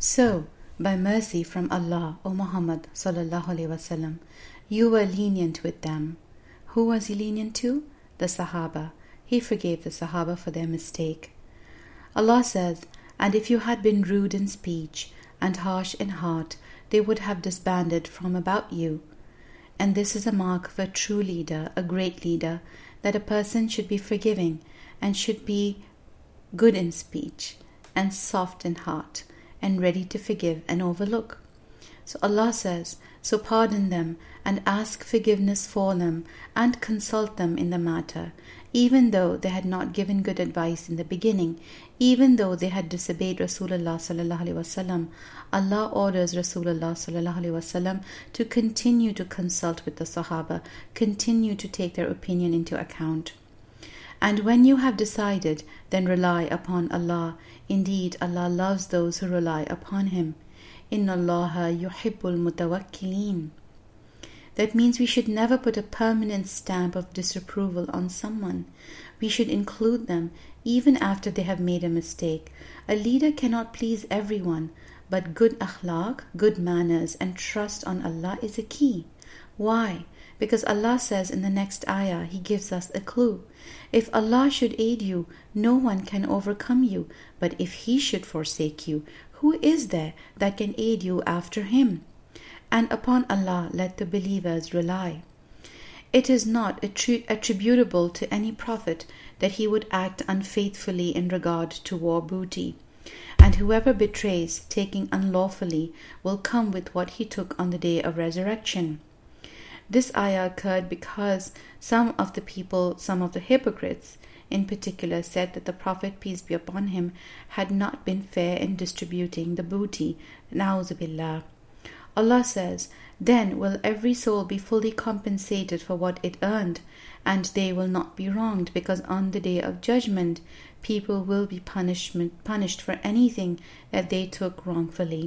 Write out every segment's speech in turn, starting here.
So, by mercy from Allah, O Muhammad sallallahu alaihi wasallam, you were lenient with them. Who was he lenient to? The Sahaba. He forgave the Sahaba for their mistake. Allah says, and if you had been rude in speech and harsh in heart, they would have disbanded from about you. And this is a mark of a true leader, a great leader, that a person should be forgiving and should be good in speech and soft in heart and ready to forgive and overlook. So Allah says, so pardon them and ask forgiveness for them and consult them in the matter, even though they had not given good advice in the beginning, even though they had disobeyed Rasulullah sallallahu alaihi wasallam. Allah orders Rasulullah sallallahu alaihi wasallam to continue to consult with the Sahaba, continue to take their opinion into account. And when you have decided, then rely upon Allah. Indeed, Allah loves those who rely upon Him. Inna Allaha yuhibbul mutawakkilin. That means we should never put a permanent stamp of disapproval on someone. We should include them even after they have made a mistake. A leader cannot please everyone, but good akhlaq, good manners and trust on Allah is a key. Why? Because Allah says in the next ayah, He gives us a clue. If Allah should aid you, no one can overcome you. But if He should forsake you, who is there that can aid you after Him? And upon Allah let the believers rely. It is not attributable to any prophet that he would act unfaithfully in regard to war booty. And whoever betrays, taking unlawfully, will come with what he took on the day of resurrection. This ayah occurred because some of the hypocrites in particular, said that the Prophet, peace be upon him, had not been fair in distributing the booty. Na'udhu billah. Allah says, then will every soul be fully compensated for what it earned, and they will not be wronged, because on the day of judgment, people will be punished for anything that they took wrongfully.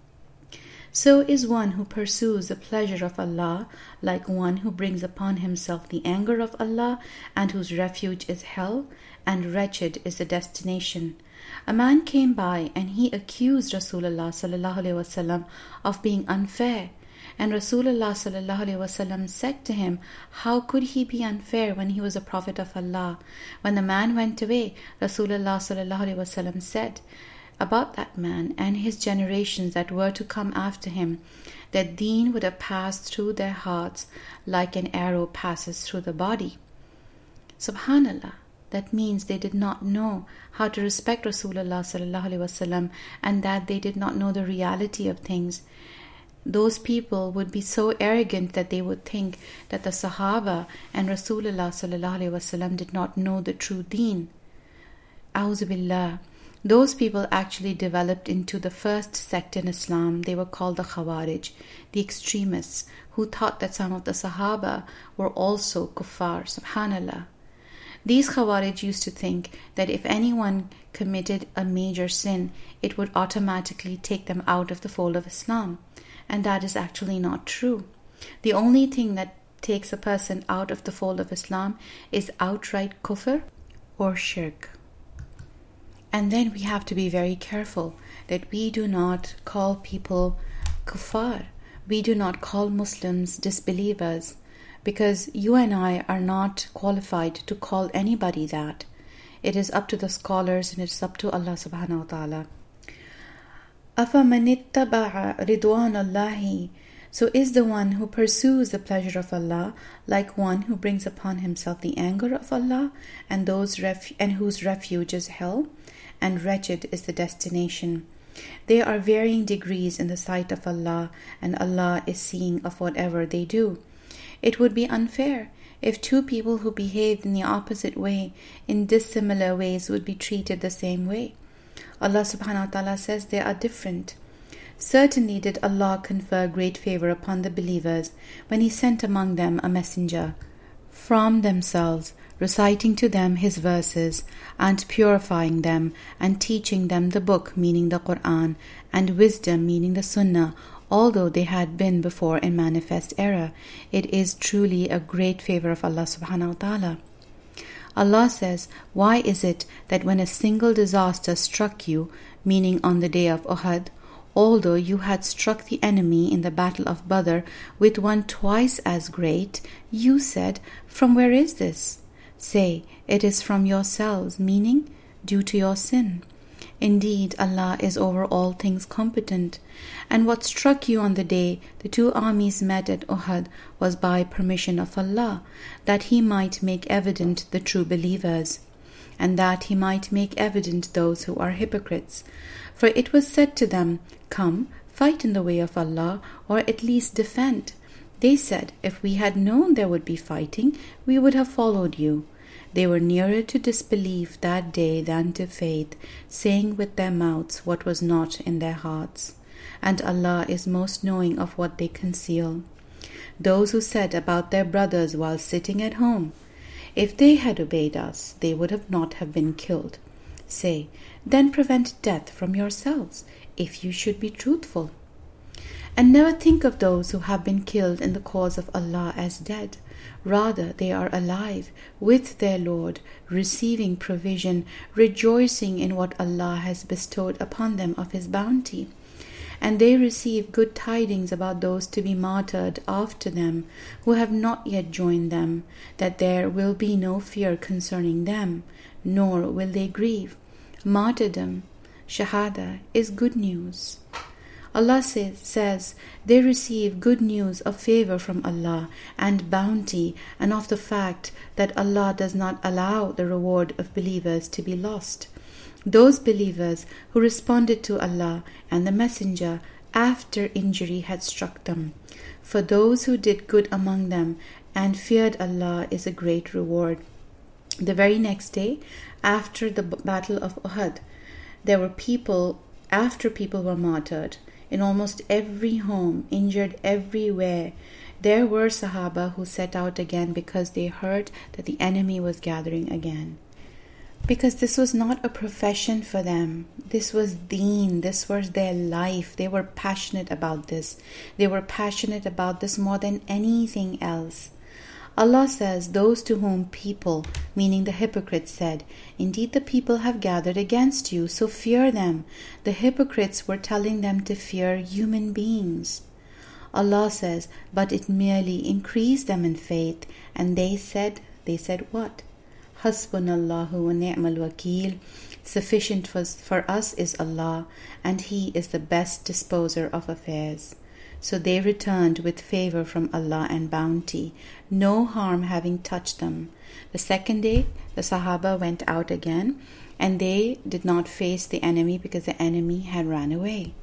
So is one who pursues the pleasure of Allah like one who brings upon himself the anger of Allah, and whose refuge is hell, and wretched is the destination. A man came by and he accused Rasulullah sallallahu alaihi wasallam of being unfair. And Rasulullah sallallahu alaihi wasallam said to him, how could he be unfair when he was a prophet of Allah? When the man went away, Rasulullah sallallahu alaihi wasallam said about that man and his generations that were to come after him, that deen would have passed through their hearts like an arrow passes through the body. Subhanallah. That means they did not know how to respect Rasulullah sallallahu alaihi wasallam, and that they did not know the reality of things. Those people would be so arrogant that they would think that the Sahaba and Rasulullah sallallahu alaihi wasallam did not know the true deen. A'udhu billah. Those people actually developed into the first sect in Islam. They were called the Khawarij, the extremists, who thought that some of the Sahaba were also kuffar. Subhanallah. These Khawarij used to think that if anyone committed a major sin, it would automatically take them out of the fold of Islam. And that is actually not true. The only thing that takes a person out of the fold of Islam is outright kufr or shirk. And then we have to be very careful that we do not call people kuffar. We do not call Muslims disbelievers, because you and I are not qualified to call anybody that. It is up to the scholars and it is up to Allah subhanahu wa ta'ala. أَفَمَنِ اتَّبَعَ رِضْوَانَ اللَّهِ. So is the one who pursues the pleasure of Allah like one who brings upon himself the anger of Allah, and whose refuge is hell, and wretched is the destination. There are varying degrees in the sight of Allah, and Allah is seeing of whatever they do. It would be unfair if two people who behaved in the opposite way, in dissimilar ways, would be treated the same way. Allah subhanahu wa ta'ala says they are different. Certainly did Allah confer great favor upon the believers when He sent among them a messenger from themselves, reciting to them His verses, and purifying them, and teaching them the book, meaning the Quran, and wisdom, meaning the Sunnah, although they had been before in manifest error. It is truly a great favor of Allah subhanahu wa ta'ala. Allah says, why is it that when a single disaster struck you, meaning on the day of Uhud, although you had struck the enemy in the battle of Badr with one twice as great, you said, From where is this? Say, it is from yourselves, meaning due to your sin. Indeed, Allah is over all things competent. And what struck you on the day the two armies met at Uhud was by permission of Allah, that He might make evident the true believers, and that He might make evident those who are hypocrites. For it was said to them, Come, fight in the way of Allah, or at least defend. They said, If we had known there would be fighting, we would have followed you. They were nearer to disbelief that day than to faith, saying with their mouths what was not in their hearts. And Allah is most knowing of what they conceal. Those who said about their brothers while sitting at home, If they had obeyed us, they would not have been killed. Say, then prevent death from yourselves, if you should be truthful. And never think of those who have been killed in the cause of Allah as dead. Rather, they are alive with their Lord, receiving provision, rejoicing in what Allah has bestowed upon them of His bounty. And they receive good tidings about those to be martyred after them, who have not yet joined them, that there will be no fear concerning them, nor will they grieve. Martyrdom, Shahada, is good news. Allah says they receive good news of favor from Allah and bounty, and of the fact that Allah does not allow the reward of believers to be lost. Those believers who responded to Allah and the Messenger after injury had struck them. For those who did good among them and feared Allah is a great reward. The very next day, after the battle of Uhud, there were after people were martyred, in almost every home, injured everywhere, there were Sahaba who set out again because they heard that the enemy was gathering again. Because this was not a profession for them. This was deen. This was their life. They were passionate about this. They were passionate about this more than anything else. Allah says, those to whom people, meaning the hypocrites, said, Indeed the people have gathered against you, so fear them. The hypocrites were telling them to fear human beings. Allah says, but it merely increased them in faith, and they said what? Hasbunallahu wa ni'mal wakeel. Sufficient for us is Allah, and He is the best disposer of affairs. So they returned with favor from Allah and bounty, no harm having touched them. The second day, the Sahaba went out again, and they did not face the enemy because the enemy had ran away.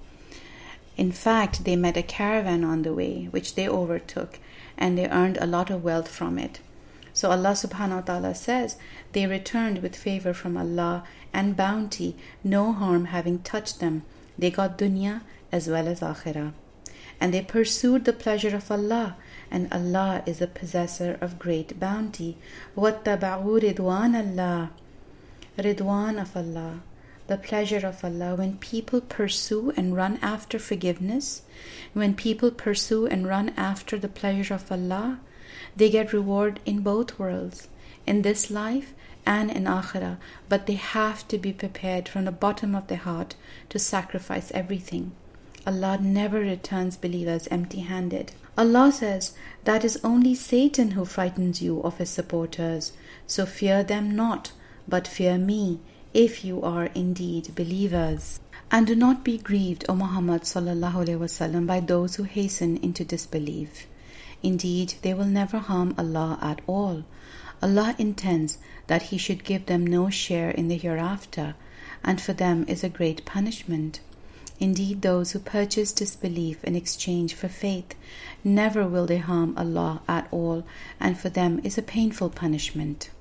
In fact, they met a caravan on the way, which they overtook, and they earned a lot of wealth from it. So Allah subhanahu wa ta'ala says, they returned with favor from Allah and bounty, no harm having touched them. They got dunya as well as akhirah. And they pursued the pleasure of Allah, and Allah is the possessor of great bounty. وَاتَّبَعُوا رِضْوَانَ اللَّهِ. Ridwan of Allah, the pleasure of Allah. When people pursue and run after forgiveness, when people pursue and run after the pleasure of Allah, they get reward in both worlds, in this life and in akhirah. But they have to be prepared from the bottom of their heart to sacrifice everything. Allah never returns believers empty-handed. Allah says, that is only Satan who frightens you of his supporters. So fear them not, but fear me, if you are indeed believers. And do not be grieved, O Muhammad sallallahu alaihi wasallam, by those who hasten into disbelief. Indeed, they will never harm Allah at all. Allah intends that He should give them no share in the hereafter, and for them is a great punishment. Indeed, those who purchase disbelief in exchange for faith, never will they harm Allah at all, and for them is a painful punishment.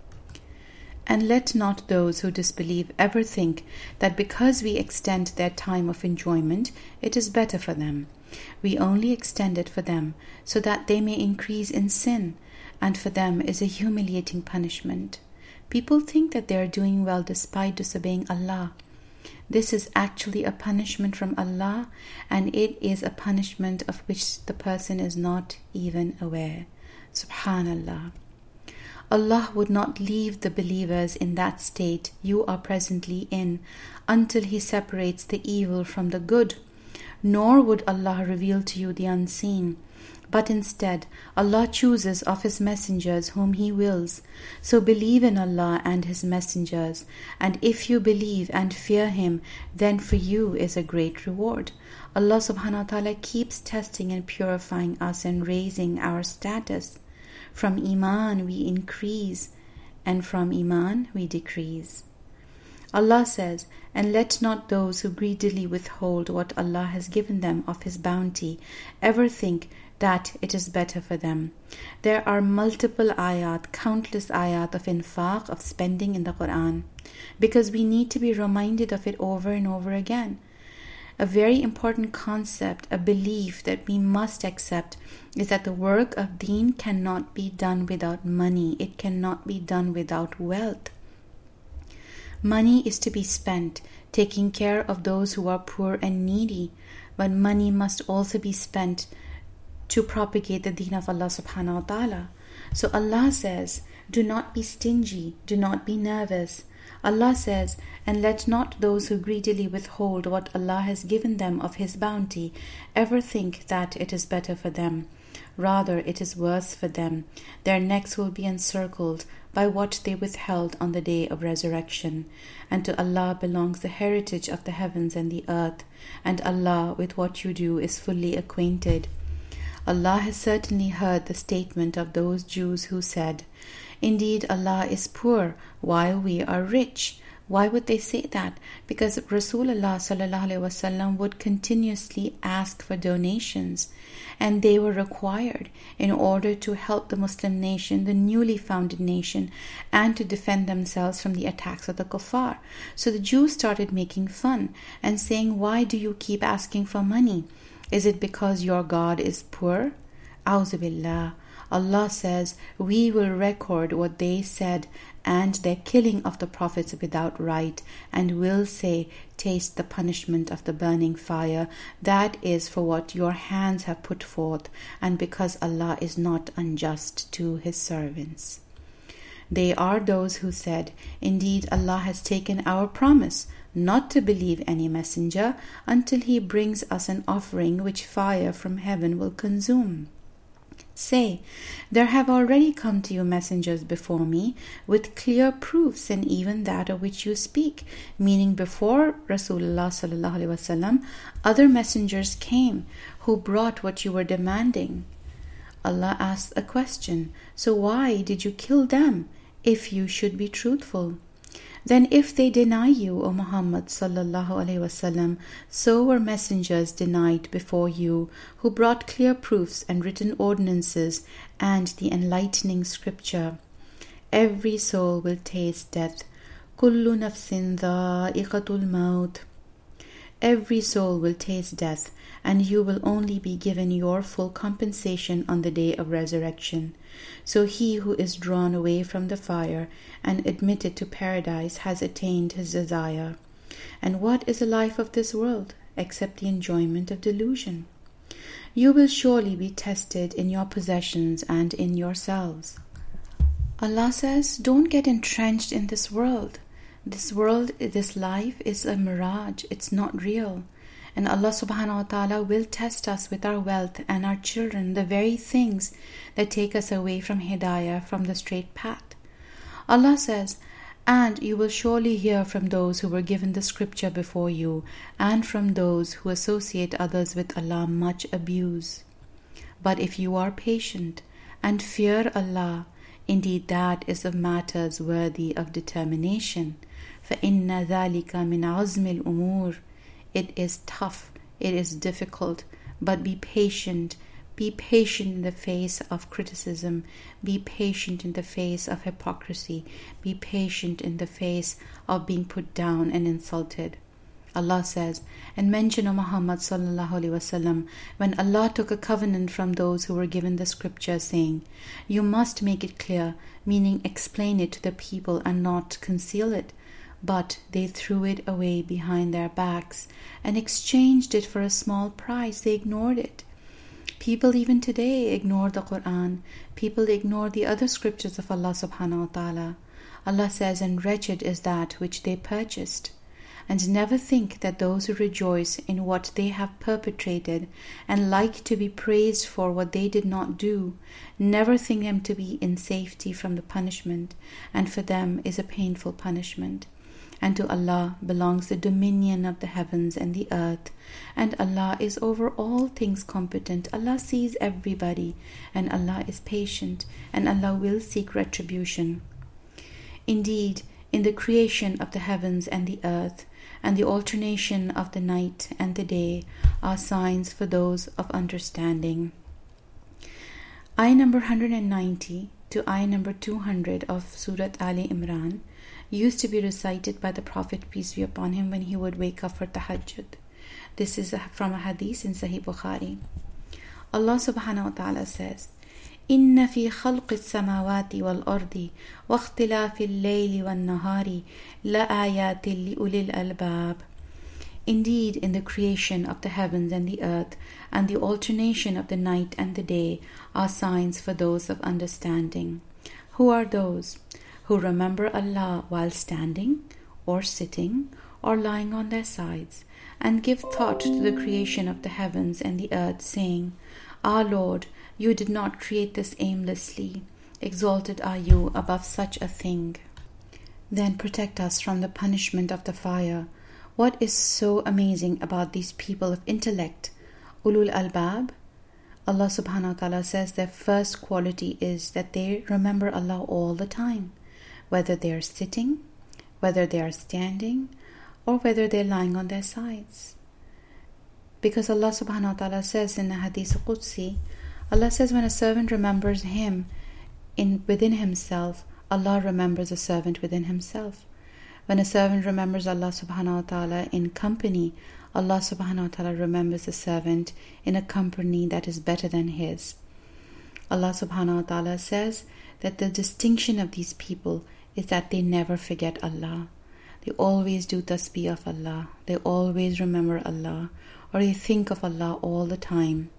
And let not those who disbelieve ever think that because we extend their time of enjoyment, it is better for them. We only extend it for them so that they may increase in sin, and for them is a humiliating punishment. People think that they are doing well despite disobeying Allah. This is actually a punishment from Allah, and it is a punishment of which the person is not even aware. Subhanallah. Allah would not leave the believers in that state you are presently in until He separates the evil from the good. nor would Allah reveal to you the unseen. But instead, Allah chooses of His messengers whom He wills. So believe in Allah and His messengers, and if you believe and fear Him, then for you is a great reward. Allah subhanahu wa ta'ala keeps testing and purifying us and raising our status. From Iman we increase, and from Iman we decrease. Allah says, and let not those who greedily withhold what Allah has given them of His bounty ever think that it is better for them. There are multiple ayat, countless ayat of infaq, of spending in the Quran, because we need to be reminded of it over and over again. A very important concept, a belief that we must accept, is that the work of deen cannot be done without money. It cannot be done without wealth. Money is to be spent taking care of those who are poor and needy, but money must also be spent to propagate the deen of Allah subhanahu wa ta'ala. So Allah says, do not be stingy, do not be nervous. Allah says, and let not those who greedily withhold what Allah has given them of His bounty ever think that it is better for them. Rather, it is worse for them. Their necks will be encircled by what they withheld on the day of resurrection. And to Allah belongs the heritage of the heavens and the earth, and Allah with what you do is fully acquainted. Allah has certainly heard the statement of those Jews who said, indeed Allah is poor while we are rich. Why would they say that? Because Rasulullah sallallahu alaihi wasallam would continuously ask for donations, and they were required in order to help the Muslim nation, the newly founded nation, and to defend themselves from the attacks of the kuffar. So the Jews started making fun and saying, why do you keep asking for money? Is it because your God is poor? A'udhu billah. Allah says, we will record what they said and their killing of the prophets without right, and will say, taste the punishment of the burning fire. That is for what your hands have put forth, and because Allah is not unjust to His servants. They are those who said, indeed Allah has taken our promise not to believe any messenger until He brings us an offering which fire from heaven will consume. Say, there have already come to you messengers before me with clear proofs, and even that of which you speak, meaning before Rasulullah sallallahu alaihi wasallam, other messengers came who brought what you were demanding. Allah asks a question, so why did you kill them if you should be truthful? Then if they deny you, O Muhammad sallallahu alaihi wasallam, so were messengers denied before you, who brought clear proofs and written ordinances and the enlightening scripture. Every soul will taste death. Kullu nafsin dha'iqatul maut. Every soul will taste death, and you will only be given your full compensation on the day of resurrection. So he who is drawn away from the fire and admitted to paradise has attained his desire. And what is the life of this world except the enjoyment of delusion? You will surely be tested in your possessions and in yourselves. Allah says, don't get entrenched in this world. This world, this life is a mirage. It's not real. And Allah subhanahu wa ta'ala will test us with our wealth and our children, the very things that take us away from hidayah, from the straight path. Allah says, and you will surely hear from those who were given the scripture before you, and from those who associate others with Allah much abuse. But if you are patient and fear Allah, indeed that is of matters worthy of determination. فَإِنَّ ذَلِكَ مِنْ عَزْمِ الْأُمُورِ. It is tough, it is difficult, but be patient. Be patient in the face of criticism. Be patient in the face of hypocrisy. Be patient in the face of being put down and insulted. Allah says, and mention, O Muhammad sallallahu alaihi wasallam, when Allah took a covenant from those who were given the scripture, saying, you must make it clear, meaning explain it to the people and not conceal it. But they threw it away behind their backs and exchanged it for a small price. They ignored it. People even today ignore the Quran. People ignore the other scriptures of Allah subhanahu wa ta'ala. Allah says, and wretched is that which they purchased. and never think that those who rejoice in what they have perpetrated and like to be praised for what they did not do, never think them to be in safety from the punishment, and for them is a painful punishment. And to Allah belongs the dominion of the heavens and the earth, and Allah is over all things competent. Allah sees everybody, and Allah is patient, and Allah will seek retribution. Indeed, in the creation of the heavens and the earth, and the alternation of the night and the day, are signs for those of understanding. Ayah number 190 to ayah number 200 of Surat Ali Imran used to be recited by the Prophet, peace be upon him, when he would wake up for tahajjud. This is from a hadith in Sahih Bukhari. Allah subhanahu wa ta'ala says, إِنَّ فِي خَلْقِ السَّمَاوَاتِ وَالْأَرْضِ وَاخْتِلَافِ اللَّيْلِ وَالنَّهَارِ لَآيَاتٍ لِأُولِي الْأَلْبَابِ. Indeed, in the creation of the heavens and the earth, and the alternation of the night and the day, are signs for those of understanding. Who are those? Who remember Allah while standing, or sitting, or lying on their sides, and give thought to the creation of the heavens and the earth, saying, Our Lord, you did not create this aimlessly. Exalted are you above such a thing. Then protect us from the punishment of the fire. What is so amazing about these people of intellect, Ulul Albab? Allah subhanahu wa ta'ala says their first quality is that they remember Allah all the time, whether they are sitting, whether they are standing, or whether they are lying on their sides. Because Allah subhanahu wa ta'ala says in the Hadith Qudsi, Allah says when a servant remembers Him within himself, Allah remembers a servant within himself. When a servant remembers Allah subhanahu wa ta'ala in company, Allah subhanahu wa ta'ala remembers a servant in a company that is better than his. Allah subhanahu wa ta'ala says that the distinction of these people is that they never forget Allah. They always do tasbih of Allah. They always remember Allah, or they think of Allah all the time.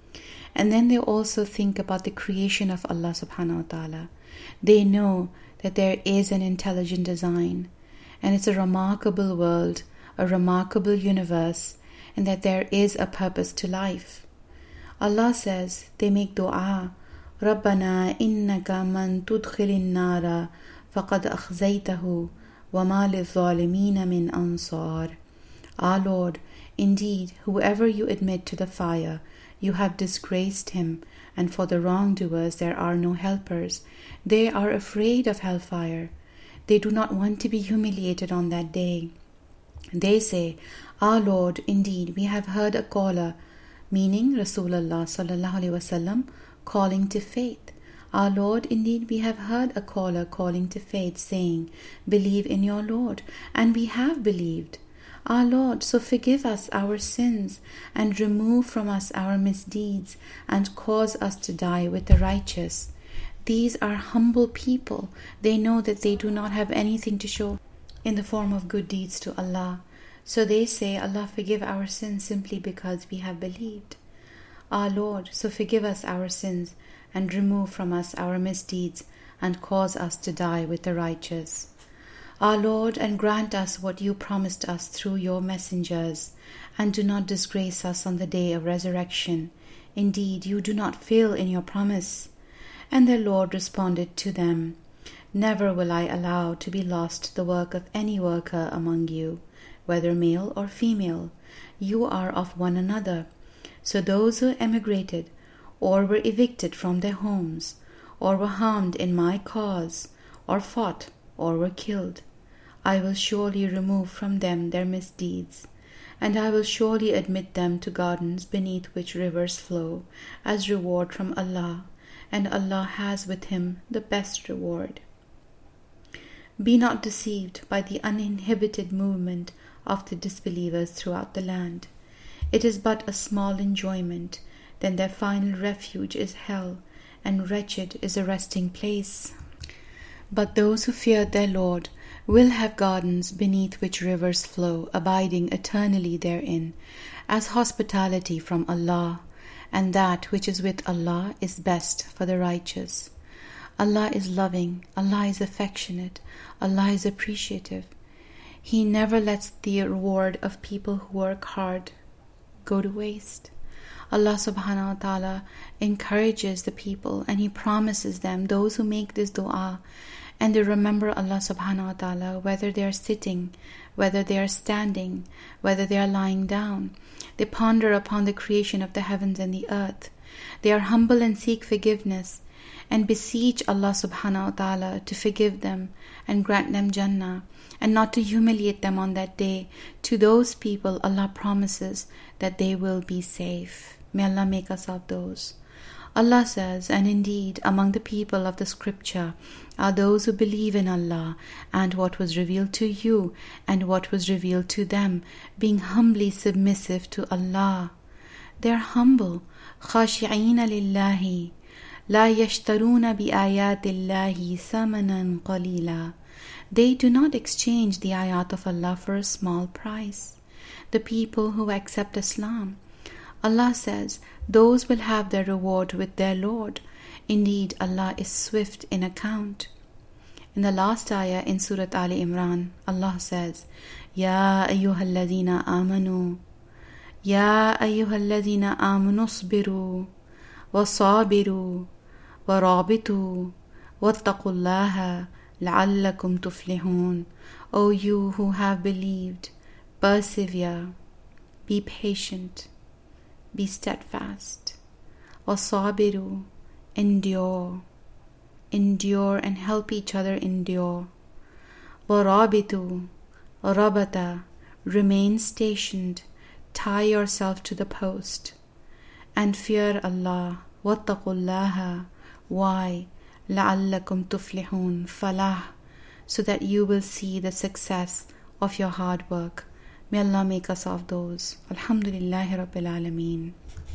And then they also think about the creation of Allah subhanahu wa ta'ala. They know that there is an intelligent design, and it's a remarkable world, a remarkable universe, and that there is a purpose to life. Allah says they make dua, رَبَّنَا إِنَّكَ مَن تُدْخِلِ النَّارَ فَقَدْ أَخْزَيْتَهُ وَمَا لِلظَّالِمِينَ مِنْ أَنصَارٍ. Our Lord, indeed, whoever you admit to the fire, you have disgraced him, and for the wrongdoers there are no helpers. They are afraid of hellfire. They do not want to be humiliated on that day. They say, Our Lord, indeed, we have heard a caller, meaning Rasulullah sallallahu alaihi wasallam, calling to faith. Our Lord, indeed, we have heard a caller calling to faith, saying, Believe in your Lord, and we have believed. Our Lord, so forgive us our sins, and remove from us our misdeeds, and cause us to die with the righteous. These are humble people. They know that they do not have anything to show in the form of good deeds to Allah. So they say, Allah, forgive our sins simply because we have believed. Our Lord, so forgive us our sins, and remove from us our misdeeds, and cause us to die with the righteous. Our Lord, and grant us what you promised us through your messengers, and do not disgrace us on the day of resurrection. Indeed, you do not fail in your promise. And their Lord responded to them, Never will I allow to be lost the work of any worker among you, whether male or female. You are of one another. So those who emigrated, or were evicted from their homes, or were harmed in my cause, or fought, or were killed, I will surely remove from them their misdeeds, and I will surely admit them to gardens beneath which rivers flow, as reward from Allah, and Allah has with him the best reward. Be not deceived by the uninhibited movement of the disbelievers throughout the land. It is but a small enjoyment, then their final refuge is hell, and wretched is a resting place. But those who feared their Lord will have gardens beneath which rivers flow, abiding eternally therein, as hospitality from Allah, and that which is with Allah is best for the righteous. Allah is loving, Allah is affectionate, Allah is appreciative. He never lets the reward of people who work hard go to waste. Allah subhanahu wa ta'ala encourages the people and He promises them, those who make this dua and they remember Allah subhanahu wa ta'ala, whether they are sitting, whether they are standing, whether they are lying down, they ponder upon the creation of the heavens and the earth, they are humble and seek forgiveness and beseech Allah subhanahu wa ta'ala to forgive them and grant them Jannah and not to humiliate them on that day. To those people, Allah promises that they will be safe. May Allah make us of those. Allah says, and indeed among the people of the scripture are those who believe in Allah and what was revealed to you and what was revealed to them, being humbly submissive to Allah. They are humble. خاشعين لله لا يشترون بآيات الله ثمنا قليلا. They do not exchange the ayat of Allah for a small price. The people who accept Islam, Allah says, those will have their reward with their Lord. Indeed, Allah is swift in account. In the last ayah in Surah Ali Imran, Allah says, Ya ayyuhalladhina amanu, Ya ayyuhalladhina amanu asbiru, wasabiru, warabitu, wattaqullaha, la'allakum tuflihun. O you who have believed, persevere, be patient, be steadfast. Wasabiru, endure and help each other endure. Warabitu, rabata, remain stationed, tie yourself to the post. And fear Allah, wattaqullaha, why? لَعَلَّكُمْ تُفْلِحُونَ, falah, so that you will see the success of your hard work. May Allah make us of those. Alhamdulillahi Rabbil Alameen.